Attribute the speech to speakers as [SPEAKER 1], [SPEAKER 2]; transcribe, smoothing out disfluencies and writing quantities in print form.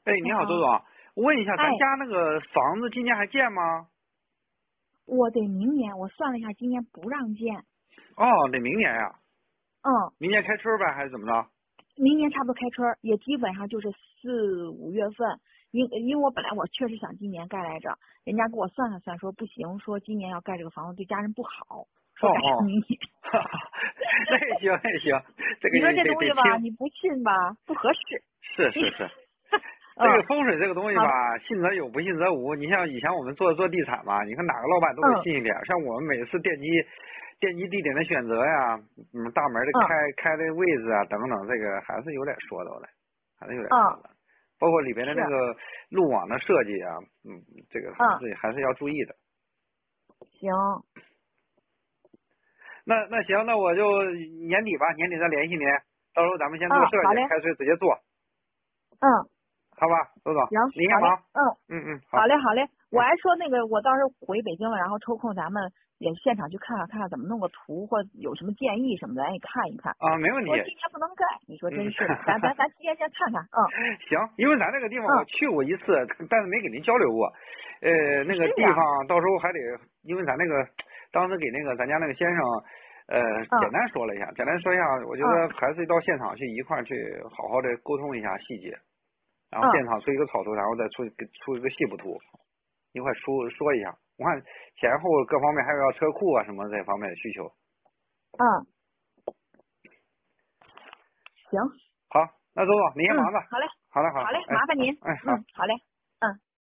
[SPEAKER 1] 哎，你好，周总，我问一下，
[SPEAKER 2] 哎，
[SPEAKER 1] 咱家那个房子今年还建吗？
[SPEAKER 2] 我得明年，我算了一下，今年不让建。
[SPEAKER 1] 哦，得明年呀，
[SPEAKER 2] 嗯，
[SPEAKER 1] 明年开春呗，还是怎么着？
[SPEAKER 2] 明年差不多开春儿，也基本上就是4、5月份。因为我本来我确实想今年盖来着，人家给我算了算，说不行，说今年要盖这个房子对家人不好，说改成
[SPEAKER 1] 哦哦，
[SPEAKER 2] 明年。
[SPEAKER 1] 哈哈，那也行，那也行，这个
[SPEAKER 2] 你说这东西吧，
[SPEAKER 1] 得听，
[SPEAKER 2] 你不信吧，不合适。你，
[SPEAKER 1] 是是是，
[SPEAKER 2] 嗯，
[SPEAKER 1] 这个风水这个东西
[SPEAKER 2] 好的，
[SPEAKER 1] 吧，信则有，不信则无。你像以前我们做地产嘛，你看哪个老板都得
[SPEAKER 2] 嗯
[SPEAKER 1] 信一点。像我们每次奠基地点的选择呀，大门的
[SPEAKER 2] 嗯
[SPEAKER 1] 开的位置啊等等，这个还是有点说头的，还是有点说
[SPEAKER 2] 嗯，
[SPEAKER 1] 的。包括里边的
[SPEAKER 2] 是，
[SPEAKER 1] 那个路网的设计啊，这个
[SPEAKER 2] 嗯，
[SPEAKER 1] 还是要注意的。
[SPEAKER 2] 行，
[SPEAKER 1] 那行，那我就年底吧，年底再联系您，到时候咱们先
[SPEAKER 2] 嗯，
[SPEAKER 1] 做设计，
[SPEAKER 2] 好嘞，
[SPEAKER 1] 开始直接做，
[SPEAKER 2] 嗯。
[SPEAKER 1] 好吧，周总，
[SPEAKER 2] 行，好嘞，
[SPEAKER 1] 您先忙。
[SPEAKER 2] 嗯，
[SPEAKER 1] 好，
[SPEAKER 2] 好嘞，好嘞。我
[SPEAKER 1] 嗯。
[SPEAKER 2] 还说那个，我到时候回北京了，然后抽空咱们也现场去看看怎么弄个图，或有什么建议什么的，咱也看一看。
[SPEAKER 1] 啊，没问题。
[SPEAKER 2] 说今年不能盖，你说真
[SPEAKER 1] 嗯，
[SPEAKER 2] 是的，咱提前先看看，
[SPEAKER 1] 行，因为咱这个地方我
[SPEAKER 2] 嗯，
[SPEAKER 1] 去过一次，但是没给您交流过。那个
[SPEAKER 2] 是呀，
[SPEAKER 1] 地方到时候还得，因为咱那个当时给那个咱家那个先生，简
[SPEAKER 2] 嗯
[SPEAKER 1] 单说了一下，我觉
[SPEAKER 2] 嗯
[SPEAKER 1] 得还是到现场去一块儿去好好的沟通一下细节，然后
[SPEAKER 2] 嗯，
[SPEAKER 1] 现场出一个草图，然后再出一个细部图，一块儿说一下。我看前后各方面还有要车库啊什么这方面的需求。
[SPEAKER 2] 嗯，行，
[SPEAKER 1] 好，那周总您先忙着。
[SPEAKER 2] 好嘞，
[SPEAKER 1] 好嘞，好
[SPEAKER 2] 好嘞，
[SPEAKER 1] 好，哎
[SPEAKER 2] 麻烦您，
[SPEAKER 1] 好，哎好。
[SPEAKER 2] 好嘞。